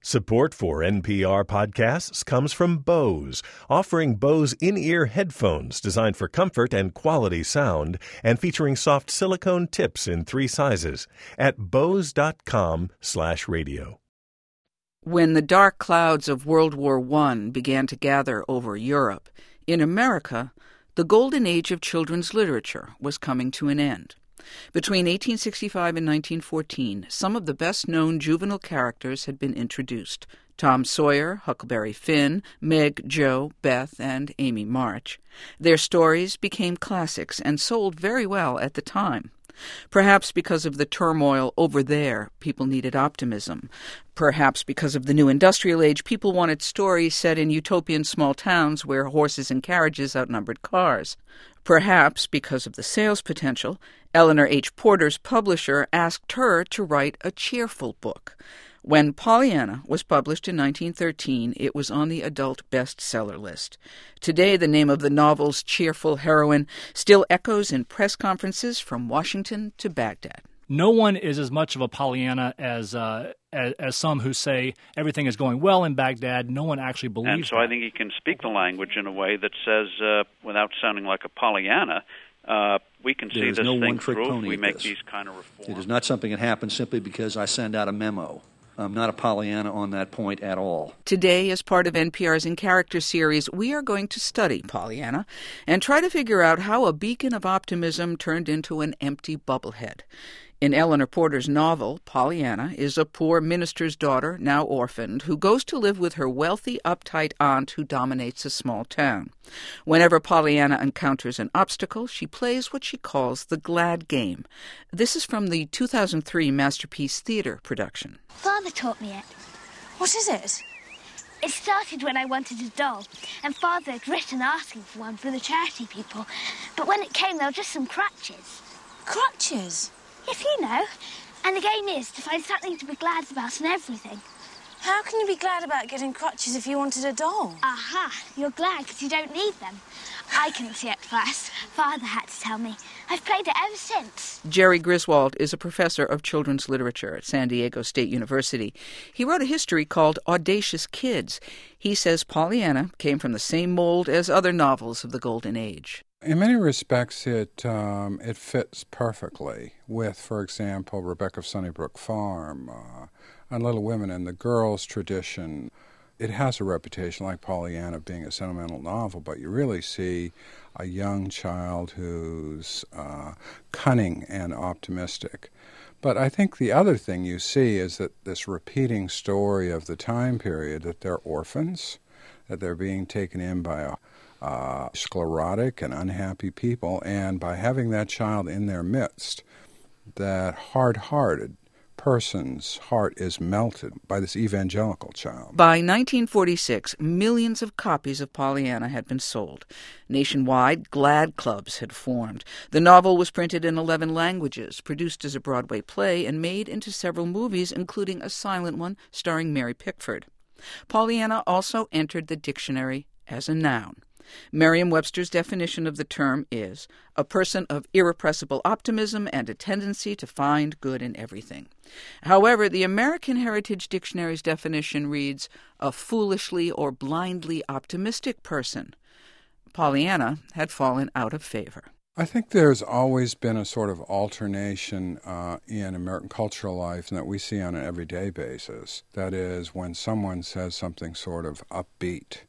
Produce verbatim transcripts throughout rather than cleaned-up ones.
Support for N P R podcasts comes from Bose, offering Bose in-ear headphones designed for comfort and quality sound and featuring soft silicone tips in three sizes at bose.com slash radio. When the dark clouds of World War One began to gather over Europe, in America, the golden age of children's literature was coming to an end. Between eighteen sixty-five and nineteen fourteen, some of the best-known juvenile characters had been introduced: Tom Sawyer, Huckleberry Finn, Meg, Jo, Beth, and Amy March. Their stories became classics and sold very well at the time. Perhaps because of the turmoil over there, people needed optimism. Perhaps because of the new industrial age, people wanted stories set in utopian small towns where horses and carriages outnumbered cars. Perhaps because of the sales potential, Eleanor H. Porter's publisher asked her to write a cheerful book. When Pollyanna was published in nineteen thirteen, it was on the adult bestseller list. Today, the name of the novel's cheerful heroine still echoes in press conferences from Washington to Baghdad. No one is as much of a Pollyanna as, uh, as as some who say everything is going well in Baghdad. No one actually believes And so that. I think he can speak the language in a way that says, uh, without sounding like a Pollyanna, uh, we can see There is this no thing one-trick through if pony we at make this. these kind of reforms. It is not something that happens simply because I send out a memo. I'm not a Pollyanna on that point at all. Today, as part of N P R's In Character series, we are going to study Pollyanna and try to figure out how a beacon of optimism turned into an empty bubblehead. In Eleanor Porter's novel, Pollyanna is a poor minister's daughter, now orphaned, who goes to live with her wealthy, uptight aunt who dominates a small town. Whenever Pollyanna encounters an obstacle, she plays what she calls the glad game. This is from the two thousand three Masterpiece Theater production. Father taught me it. What is it? It started when I wanted a doll, and Father had written asking for one for the charity people. But when it came, there were just some crutches. Crutches? Yes, you know. And the game is to find something to be glad about in everything. How can you be glad about getting crutches if you wanted a doll? Aha, you're glad because you don't need them. I couldn't see it first. Father had to tell me. I've played it ever since. Jerry Griswold is a professor of children's literature at San Diego State University. He wrote a history called Audacious Kids. He says Pollyanna came from the same mold as other novels of the Golden Age. In many respects, it um, it fits perfectly with, for example, Rebecca of Sunnybrook Farm uh, and Little Women and the girls' tradition. It has a reputation, like Pollyanna, of being a sentimental novel, but you really see a young child who's uh, cunning and optimistic. But I think the other thing you see is that this repeating story of the time period, that they're orphans, that they're being taken in by a Uh, sclerotic and unhappy people, and by having that child in their midst, that hard-hearted person's heart is melted by this evangelical child. By nineteen forty-six, millions of copies of Pollyanna had been sold. Nationwide, Glad Clubs had formed. The novel was printed in eleven languages, produced as a Broadway play, and made into several movies, including a silent one starring Mary Pickford. Pollyanna also entered the dictionary as a noun. Merriam-Webster's definition of the term is a person of irrepressible optimism and a tendency to find good in everything. However, the American Heritage Dictionary's definition reads a foolishly or blindly optimistic person. Pollyanna had fallen out of favor. I think there's always been a sort of alternation uh, in American cultural life that we see on an everyday basis. That is, when someone says something sort of upbeat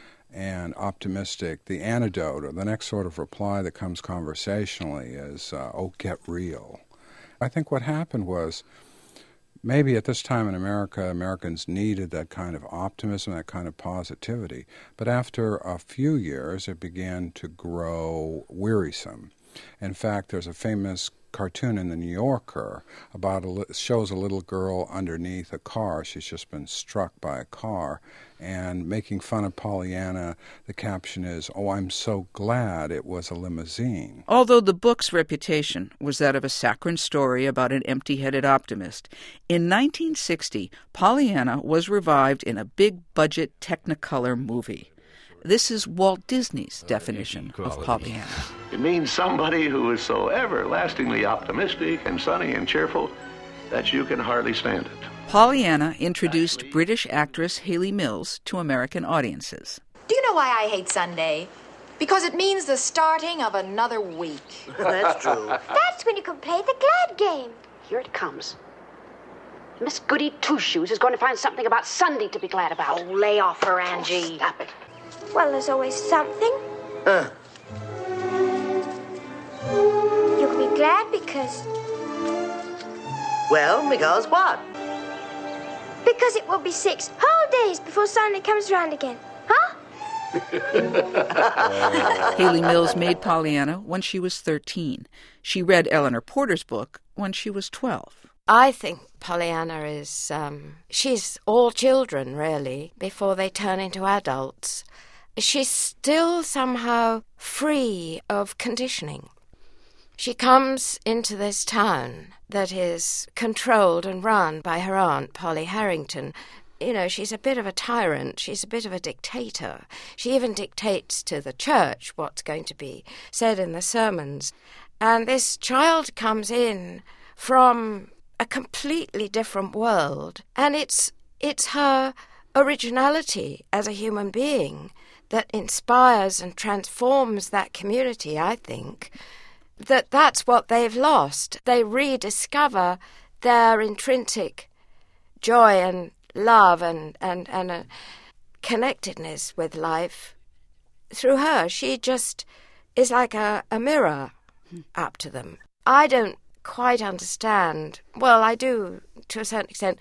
and optimistic, the antidote or the next sort of reply that comes conversationally is, uh, oh, get real. I think what happened was maybe at this time in America, Americans needed that kind of optimism, that kind of positivity. But after a few years, it began to grow wearisome. In fact, there's a famous cartoon in the New Yorker about a, shows a little girl underneath a car. She's just been struck by a car, and making fun of Pollyanna, the caption is, "Oh, I'm so glad it was a limousine." Although the book's reputation was that of a saccharine story about an empty-headed optimist, in nineteen sixty, Pollyanna was revived in a big-budget Technicolor movie. This is Walt Disney's definition of Pollyanna. It means somebody who is so everlastingly optimistic and sunny and cheerful that you can hardly stand it. Pollyanna introduced British actress Hayley Mills to American audiences. Do you know why I hate Sunday? Because it means the starting of another week. That's true. That's when you can play the glad game. Here it comes. Miss Goody Two-Shoes is going to find something about Sunday to be glad about. Oh, lay off her, Angie. Oh, stop it. Well, there's always something. Uh. You can be glad because... Well, because what? Because it will be six whole days before Sunday comes round again. Huh? Hayley Mills made Pollyanna when she was thirteen. She read Eleanor Porter's book when she was twelve. I think Pollyanna is, um, she's all children, really, before they turn into adults. She's still somehow free of conditioning. She comes into this town that is controlled and run by her aunt, Polly Harrington. You know, she's a bit of a tyrant. She's a bit of a dictator. She even dictates to the church what's going to be said in the sermons. And this child comes in from a completely different world, and it's it's her originality as a human being that inspires and transforms that community, I think. That that's what they've lost. They rediscover their intrinsic joy and love and, and, and a connectedness with life through her. She just is like a, a mirror up to them. I don't quite understand, well, I do to a certain extent,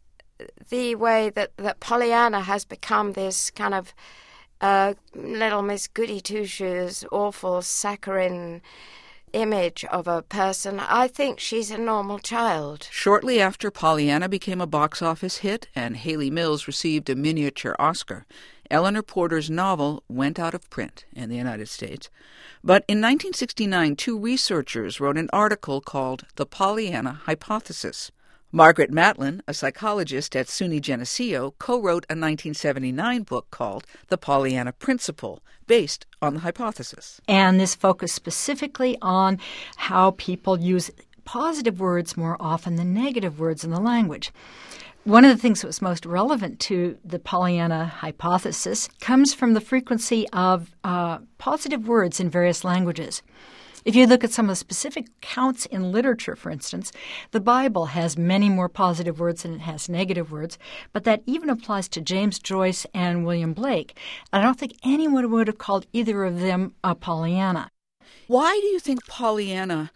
the way that, that Pollyanna has become this kind of uh, little Miss Goody Two-Shoes, awful saccharine image of a person. I think she's a normal child. Shortly after Pollyanna became a box office hit and Hayley Mills received a miniature Oscar, Eleanor Porter's novel went out of print in the United States. But in nineteen sixty-nine, two researchers wrote an article called The Pollyanna Hypothesis. Margaret Matlin, a psychologist at SUNY Geneseo, co-wrote a nineteen seventy-nine book called The Pollyanna Principle, based on the hypothesis. And this focused specifically on how people use positive words more often than negative words in the language. One of the things that was most relevant to the Pollyanna hypothesis comes from the frequency of uh, positive words in various languages. If you look at some of the specific counts in literature, for instance, the Bible has many more positive words than it has negative words, but that even applies to James Joyce and William Blake. I don't think anyone would have called either of them a Pollyanna. Why do you think Pollyanna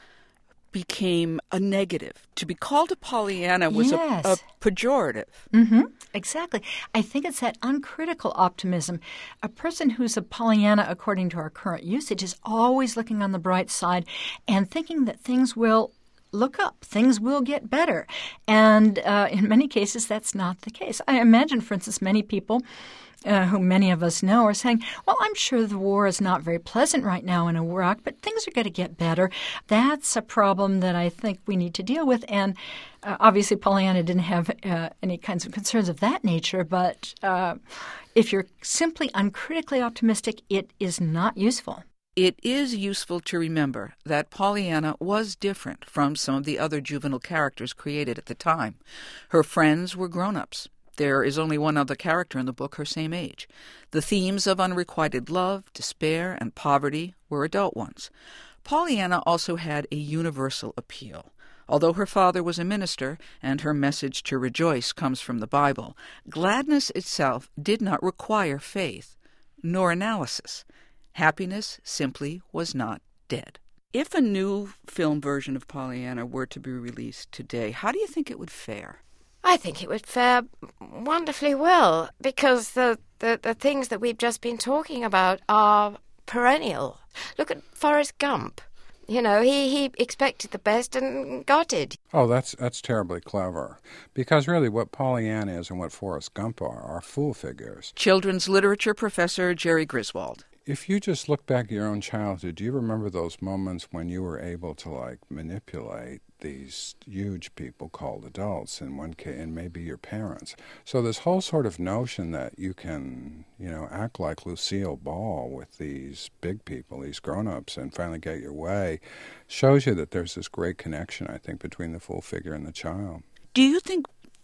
became a negative? To be called a Pollyanna was yes. a, a pejorative. Mm-hmm. Exactly. I think it's that uncritical optimism. A person who's a Pollyanna, according to our current usage, is always looking on the bright side and thinking that things will look up, things will get better. And uh, in many cases, that's not the case. I imagine, for instance, many people Uh, who many of us know, are saying, well, I'm sure the war is not very pleasant right now in Iraq, but things are going to get better. That's a problem that I think we need to deal with. And uh, obviously Pollyanna didn't have uh, any kinds of concerns of that nature, but uh, if you're simply uncritically optimistic, it is not useful. It is useful to remember that Pollyanna was different from some of the other juvenile characters created at the time. Her friends were grown-ups. There is only one other character in the book her same age. The themes of unrequited love, despair, and poverty were adult ones. Pollyanna also had a universal appeal. Although her father was a minister and her message to rejoice comes from the Bible, gladness itself did not require faith, nor analysis. Happiness simply was not dead. If a new film version of Pollyanna were to be released today, how do you think it would fare? I think it would fare wonderfully well because the, the, the things that we've just been talking about are perennial. Look at Forrest Gump. You know, he, he expected the best and got it. Oh, that's that's terribly clever. Because really what Pollyanna is and what Forrest Gump are are fool figures. Children's literature professor Jerry Griswold. If you just look back at your own childhood, do you remember those moments when you were able to, like, manipulate these huge people called adults, in one case, and maybe your parents? So this whole sort of notion that you can, you know, act like Lucille Ball with these big people, these grown-ups, and finally get your way, shows you that there's this great connection, I think, between the fool figure and the child. Do you think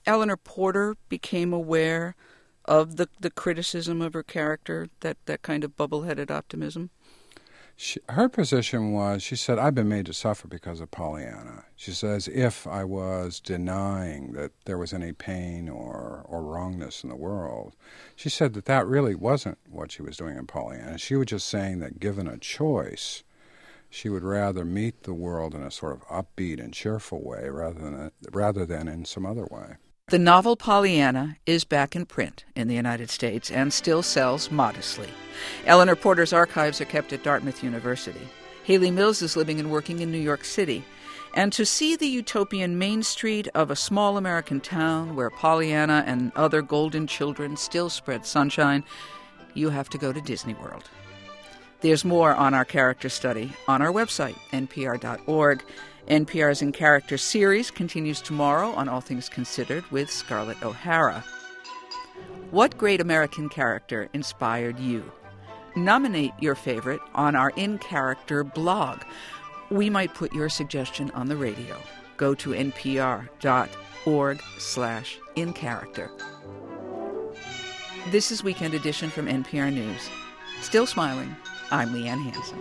Eleanor Porter became aware of the, the criticism of her character, that, that kind of bubble-headed optimism? She, her position was, she said, I've been made to suffer because of Pollyanna. She says, if I was denying that there was any pain or, or wrongness in the world, she said that that really wasn't what she was doing in Pollyanna. She was just saying that given a choice, she would rather meet the world in a sort of upbeat and cheerful way rather than, a, rather than in some other way. The novel Pollyanna is back in print in the United States and still sells modestly. Eleanor Porter's archives are kept at Dartmouth University. Haley Mills is living and working in New York City. And to see the utopian Main Street of a small American town where Pollyanna and other golden children still spread sunshine, you have to go to Disney World. There's more on our character study on our website, N P R dot org. N P R's In Character series continues tomorrow on All Things Considered with Scarlett O'Hara. What great American character inspired you? Nominate your favorite on our In Character blog. We might put your suggestion on the radio. Go to N P R dot org slash in character. This is Weekend Edition from N P R News. Still smiling, I'm Leanne Hansen.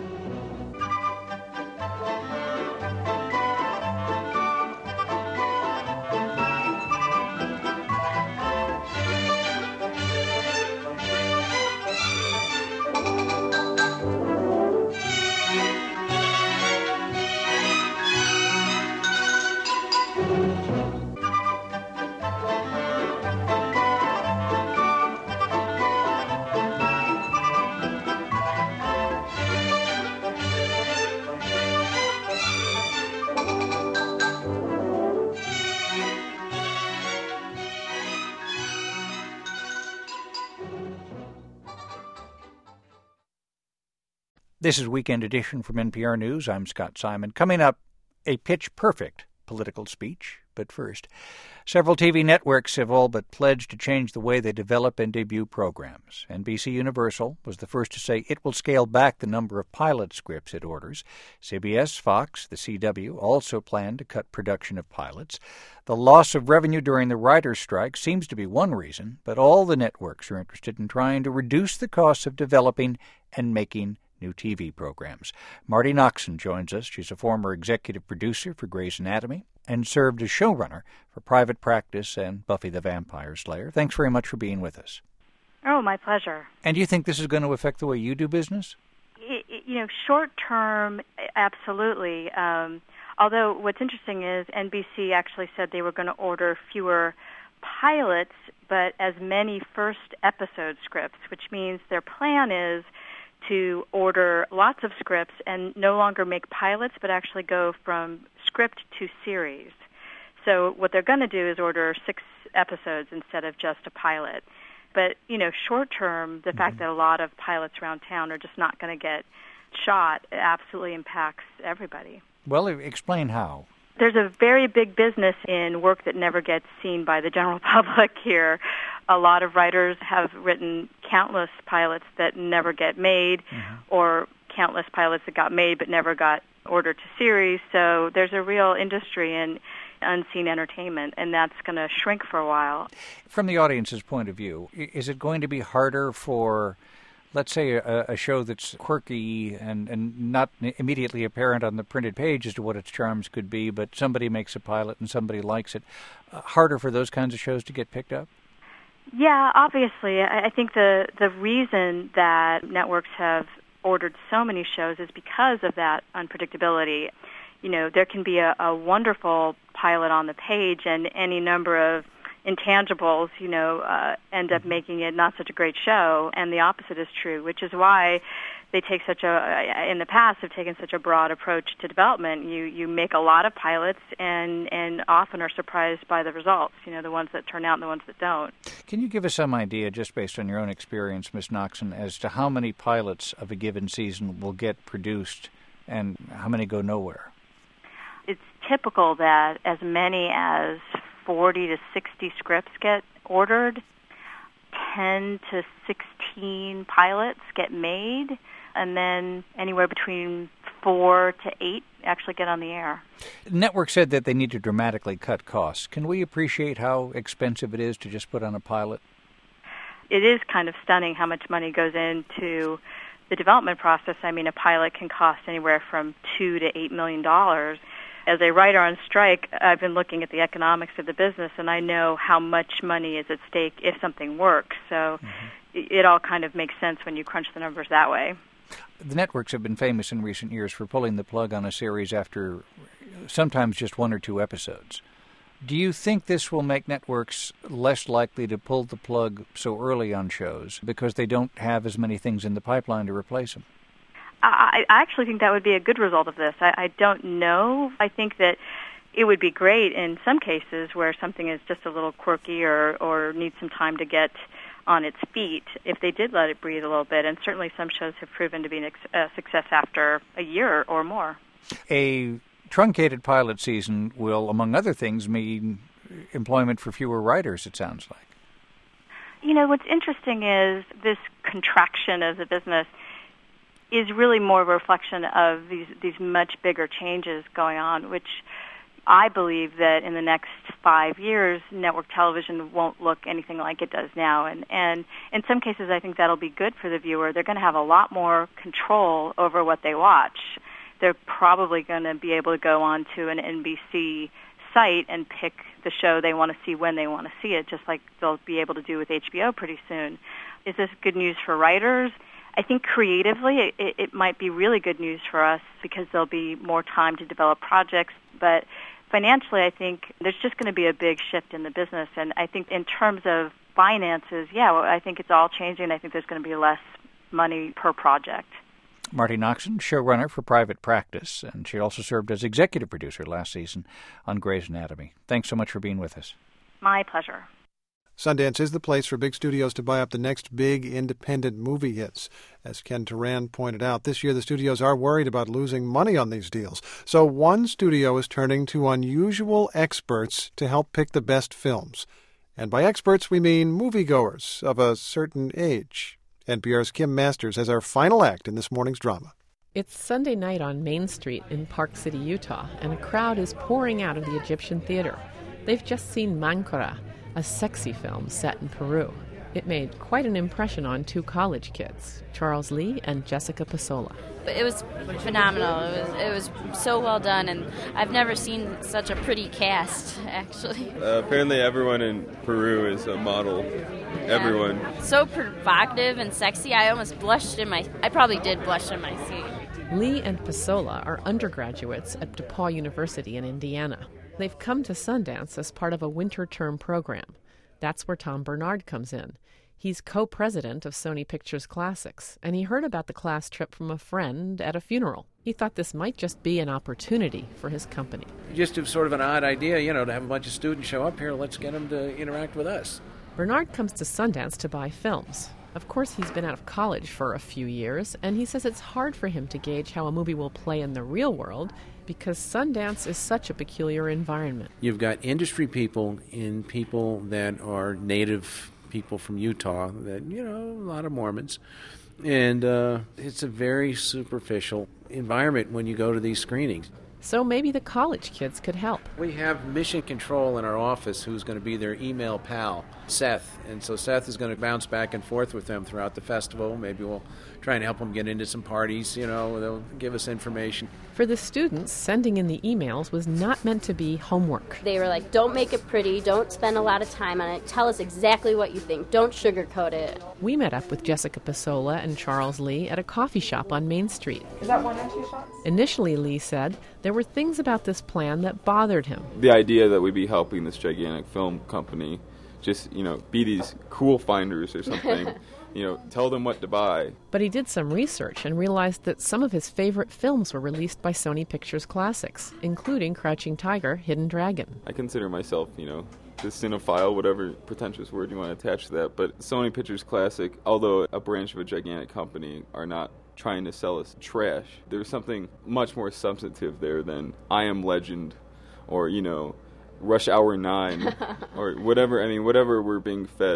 This is Weekend Edition from N P R News. I'm Scott Simon. Coming up, a pitch-perfect political speech. But first, several T V networks have all but pledged to change the way they develop and debut programs. N B C Universal was the first to say it will scale back the number of pilot scripts it orders. C B S, Fox, the C W also plan to cut production of pilots. The loss of revenue during the writers' strike seems to be one reason, but all the networks are interested in trying to reduce the costs of developing and making new T V programs. Marti Noxon joins us. She's a former executive producer for Grey's Anatomy and served as showrunner for Private Practice and Buffy the Vampire Slayer. Thanks very much for being with us. Oh, my pleasure. And do you think this is going to affect the way you do business? It, it, you know, short term, absolutely. Um, although what's interesting is N B C actually said they were going to order fewer pilots, but as many first episode scripts, which means their plan is to order lots of scripts and no longer make pilots, but actually go from script to series. So what they're going to do is order six episodes instead of just a pilot. But, you know, short term, the mm-hmm. fact that a lot of pilots around town are just not going to get shot absolutely impacts everybody. Well, explain how. There's a very big business in work that never gets seen by the general public here. A lot of writers have written countless pilots that never get made, mm-hmm. or countless pilots that got made but never got ordered to series. So there's a real industry in unseen entertainment, and that's going to shrink for a while. From the audience's point of view, is it going to be harder for, let's say, a, a show that's quirky and, and not immediately apparent on the printed page as to what its charms could be, but somebody makes a pilot and somebody likes it, uh, harder for those kinds of shows to get picked up? Yeah, obviously. I think the, the reason that networks have ordered so many shows is because of that unpredictability. You know, there can be a, a wonderful pilot on the page and any number of intangibles, you know, uh, end up making it not such a great show, and the opposite is true, which is why they take such a, in the past, have taken such a broad approach to development. You you make a lot of pilots and, and often are surprised by the results, you know, the ones that turn out and the ones that don't. Can you give us some idea, just based on your own experience, Miz Noxon, as to how many pilots of a given season will get produced and how many go nowhere? It's typical that as many as forty to sixty scripts get ordered, ten to sixteen pilots get made, and then anywhere between four to eight actually get on the air. The network said that they need to dramatically cut costs. Can we appreciate how expensive it is to just put on a pilot? It is kind of stunning how much money goes into the development process. I mean, a pilot can cost anywhere from two to eight million dollars. As a writer on strike, I've been looking at the economics of the business, and I know how much money is at stake if something works. So mm-hmm. it, it all kind of makes sense when you crunch the numbers that way. The networks have been famous in recent years for pulling the plug on a series after sometimes just one or two episodes. Do you think this will make networks less likely to pull the plug so early on shows because they don't have as many things in the pipeline to replace them? I, I actually think that would be a good result of this. I, I don't know. I think that it would be great in some cases where something is just a little quirky or, or needs some time to get on its feet if they did let it breathe a little bit. And certainly some shows have proven to be a success after a year or more. A truncated pilot season will, among other things, mean employment for fewer writers, it sounds like. You know, what's interesting is this contraction of the business is really more of a reflection of these these much bigger changes going on, which I believe that in the next five years, network television won't look anything like it does now. And, and in some cases, I think that'll be good for the viewer. They're going to have a lot more control over what they watch. They're probably going to be able to go on to an N B C site and pick the show they want to see when they want to see it, just like they'll be able to do with H B O pretty soon. Is this good news for writers? I think creatively it, it might be really good news for us because there'll be more time to develop projects. But financially, I think there's just going to be a big shift in the business. And I think in terms of finances, yeah, well, I think it's all changing. I think there's going to be less money per project. Marti Noxon, showrunner for Private Practice, and she also served as executive producer last season on Grey's Anatomy. Thanks so much for being with us. My pleasure. Sundance is the place for big studios to buy up the next big independent movie hits. As Ken Turan pointed out, this year the studios are worried about losing money on these deals. So one studio is turning to unusual experts to help pick the best films. And by experts, we mean moviegoers of a certain age. N P R's Kim Masters has our final act in this morning's drama. It's Sunday night on Main Street in Park City, Utah, and a crowd is pouring out of the Egyptian theater. They've just seen Mancora, a sexy film set in Peru. It made quite an impression on two college kids, Charles Lee and Jessica Pasola. It was phenomenal. It was it was so well done, and I've never seen such a pretty cast, actually. Uh, apparently everyone in Peru is a model. Yeah. Everyone. So provocative and sexy, I almost blushed in my... I probably did blush in my seat. Lee and Pasola are undergraduates at DePaul University in Indiana. They've come to Sundance as part of a winter term program. That's where Tom Bernard comes in. He's co-president of Sony Pictures Classics, and he heard about the class trip from a friend at a funeral. He thought this might just be an opportunity for his company. Just sort of an odd idea, you know, to have a bunch of students show up here. Let's get them to interact with us. Bernard comes to Sundance to buy films. Of course, he's been out of college for a few years, and he says it's hard for him to gauge how a movie will play in the real world because Sundance is such a peculiar environment. You've got industry people and people that are native people from Utah, that, you know, a lot of Mormons. And uh, it's a very superficial environment when you go to these screenings. So maybe the college kids could help. We have Mission Control in our office who's going to be their email pal, Seth. And so Seth is going to bounce back and forth with them throughout the festival. Maybe we'll try and help them get into some parties, you know, they'll give us information. For the students, sending in the emails was not meant to be homework. They were like, don't make it pretty, don't spend a lot of time on it, tell us exactly what you think, don't sugarcoat it. We met up with Jessica Pasola and Charles Lee at a coffee shop on Main Street. Is that one or two shots? Initially, Lee said there were things about this plan that bothered him. The idea that we'd be helping this gigantic film company just, you know, be these cool finders or something. You know, tell them what to buy. But he did some research and realized that some of his favorite films were released by Sony Pictures Classics, including Crouching Tiger, Hidden Dragon. I consider myself, you know, the cinephile, whatever pretentious word you want to attach to that. But Sony Pictures Classic, although a branch of a gigantic company, are not trying to sell us trash. There's something much more substantive there than I Am Legend or, you know, Rush Hour nine or whatever. I mean, whatever we're being fed.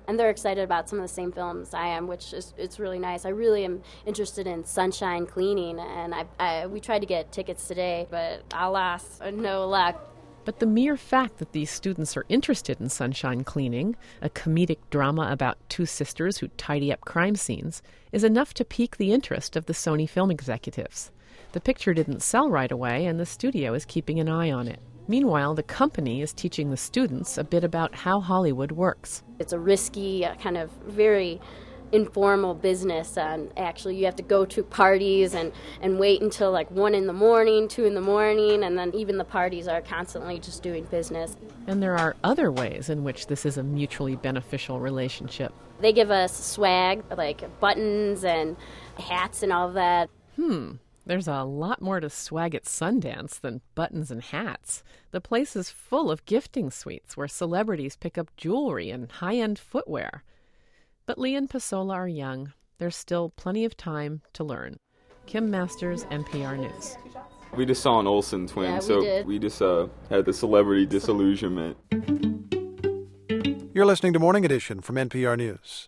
and they're excited about some of the same films I am, which is it's really nice. I really am interested in sunshine cleaning, and I, I we tried to get tickets today, but alas, no luck. But the mere fact that these students are interested in sunshine cleaning, a comedic drama about two sisters who tidy up crime scenes, is enough to pique the interest of the Sony film executives. The picture didn't sell right away, and the studio is keeping an eye on it. Meanwhile, the company is teaching the students a bit about how Hollywood works. It's a risky, uh, kind of very informal business, and actually you have to go to parties and, and wait until like one in the morning, two in the morning, and then even the parties are constantly just doing business. And there are other ways in which this is a mutually beneficial relationship. They give us swag, like buttons and hats and all of that. Hmm. There's a lot more to swag at Sundance than buttons and hats. The place is full of gifting suites where celebrities pick up jewelry and high-end footwear. But Lee and Pasola are young. There's still plenty of time to learn. Kim Masters, N P R News. We just saw an Olsen twin, yeah, we so did. we just uh, had the celebrity disillusionment. You're listening to Morning Edition from N P R News.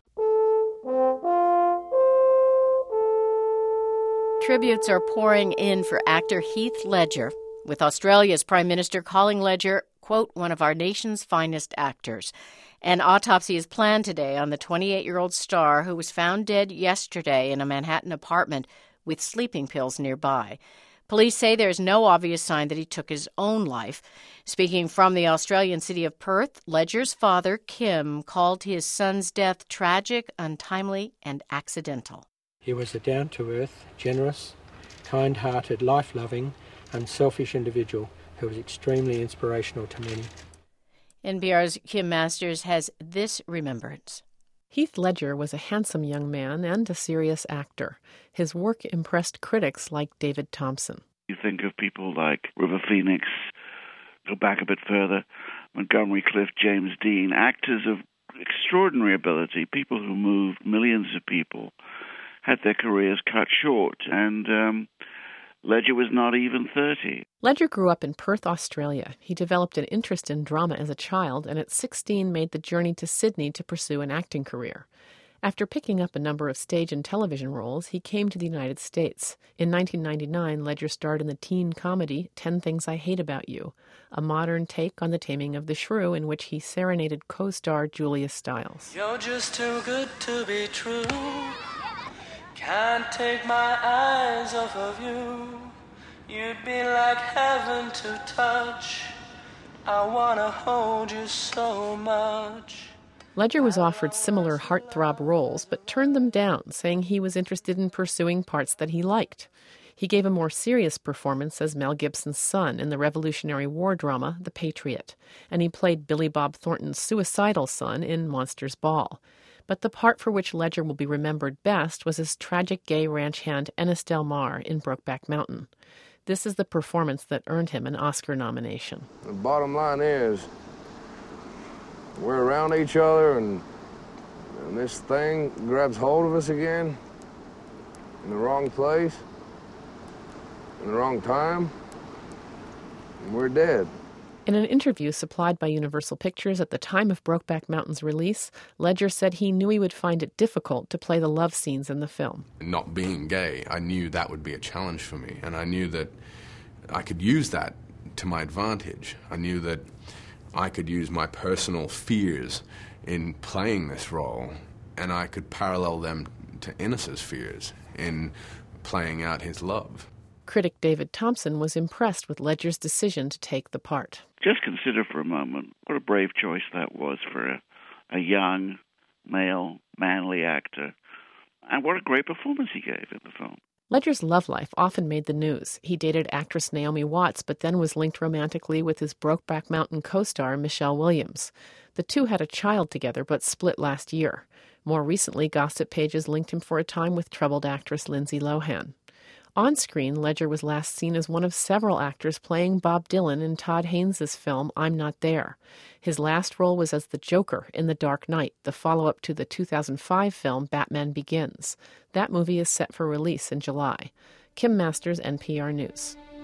Tributes are pouring in for actor Heath Ledger, with Australia's Prime Minister calling Ledger, quote, one of our nation's finest actors. An autopsy is planned today on the twenty-eight-year-old star who was found dead yesterday in a Manhattan apartment with sleeping pills nearby. Police say there is no obvious sign that he took his own life. Speaking from the Australian city of Perth, Ledger's father, Kim, called his son's death tragic, untimely, and accidental. He was a down-to-earth, generous, kind-hearted, life-loving, unselfish individual who was extremely inspirational to many. N P R's Kim Masters has this remembrance. Heath Ledger was a handsome young man and a serious actor. His work impressed critics like David Thompson. You think of people like River Phoenix, go back a bit further, Montgomery Clift, James Dean, actors of extraordinary ability, people who moved millions of people, had their careers cut short, and um, Ledger was not even thirty. Ledger grew up in Perth, Australia. He developed an interest in drama as a child, and at sixteen made the journey to Sydney to pursue an acting career. After picking up a number of stage and television roles, he came to the United States. In nineteen ninety-nine, Ledger starred in the teen comedy Ten Things I Hate About You, a modern take on The Taming of the Shrew in which he serenaded co-star Julia Stiles. You're just too good to be true. Can't take my eyes off of you. You'd be like heaven to touch. I wanna hold you so much. Ledger was offered similar heartthrob roles, but turned them down, saying he was interested in pursuing parts that he liked. He gave a more serious performance as Mel Gibson's son in the Revolutionary War drama The Patriot, and he played Billy Bob Thornton's suicidal son in Monsters Ball. But the part for which Ledger will be remembered best was as tragic gay ranch hand Ennis Del Mar in Brokeback Mountain. This is the performance that earned him an Oscar nomination. The bottom line is, we're around each other, and, and this thing grabs hold of us again in the wrong place, in the wrong time, and we're dead. In an interview supplied by Universal Pictures at the time of Brokeback Mountain's release, Ledger said he knew he would find it difficult to play the love scenes in the film. Not being gay, I knew that would be a challenge for me, and I knew that I could use that to my advantage. I knew that I could use my personal fears in playing this role, and I could parallel them to Ennis's fears in playing out his love. Critic David Thompson was impressed with Ledger's decision to take the part. Just consider for a moment what a brave choice that was for a, a young, male, manly actor, and what a great performance he gave in the film. Ledger's love life often made the news. He dated actress Naomi Watts, but then was linked romantically with his Brokeback Mountain co-star Michelle Williams. The two had a child together, but split last year. More recently, gossip pages linked him for a time with troubled actress Lindsay Lohan. On screen, Ledger was last seen as one of several actors playing Bob Dylan in Todd Haynes' film I'm Not There. His last role was as the Joker in The Dark Knight, the follow-up to the two thousand five film Batman Begins. That movie is set for release in July. Kim Masters, N P R News.